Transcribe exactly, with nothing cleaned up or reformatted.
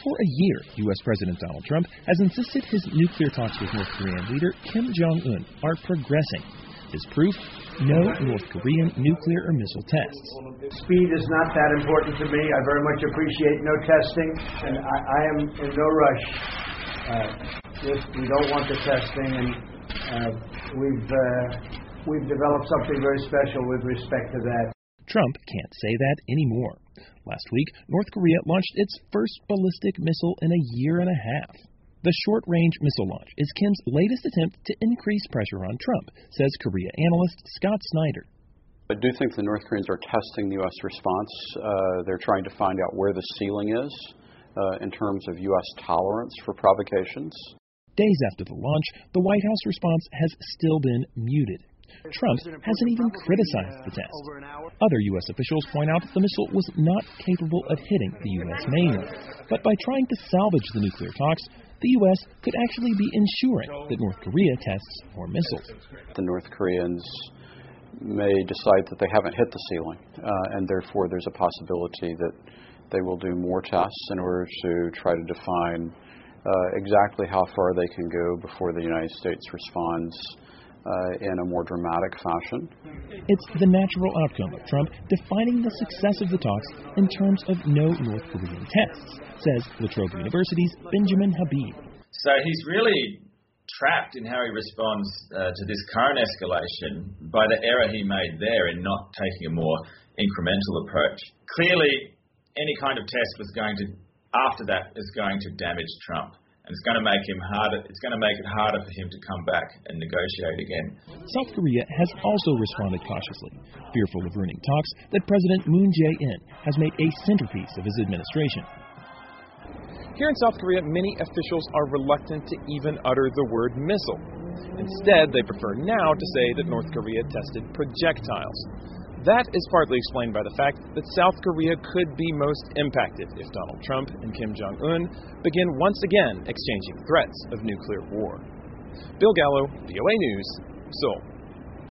For a year, U S. President Donald Trump has insisted his nuclear talks with North Korean leader Kim Jong-un are progressing. His proof? No North Korean nuclear or missile tests. Speed is not that important to me. I very much appreciate no testing, and I, I am in no rush. Uh, just, we don't want the testing, and uh, we've uh, we've developed something very special with respect to that. Trump can't say that anymore. Last week, North Korea launched its first ballistic missile in a year and a half. The short-range missile launch is Kim's latest attempt to increase pressure on Trump, says Korea analyst Scott Snyder. I do think the North Koreans are testing the U S response. Uh, they're trying to find out where the ceiling is uh, in terms of U S tolerance for provocations. Days after the launch, the White House response has still been muted. Trump hasn't even criticized the test. Other U S officials point out the missile was not capable of hitting the U S mainland. But by trying to salvage the nuclear talks, the U S could actually be ensuring that North Korea tests more missiles. The North Koreans may decide that they haven't hit the ceiling, uh, and therefore there's a possibility that they will do more tests in order to try to define uh, exactly how far they can go before the United States responds Uh, in a more dramatic fashion. It's the natural outcome of Trump defining the success of the talks in terms of no North Korean tests, says La Trobe University's Benjamin Habib. So he's really trapped in how he responds uh, to this current escalation by the error he made there in not taking a more incremental approach. Clearly, any kind of test was going to, after that, is going to damage Trump. And it's going to make him harder. It's going to make it harder for him to come back and negotiate again. South Korea has also responded cautiously, fearful of ruining talks that President Moon Jae-in has made a centerpiece of his administration. Here in South Korea, many officials are reluctant to even utter the word missile. Instead, they prefer now to say that North Korea tested projectiles. That is partly explained by the fact that South Korea could be most impacted if Donald Trump and Kim Jong-un begin once again exchanging threats of nuclear war. Bill Gallo, V O A News, Seoul.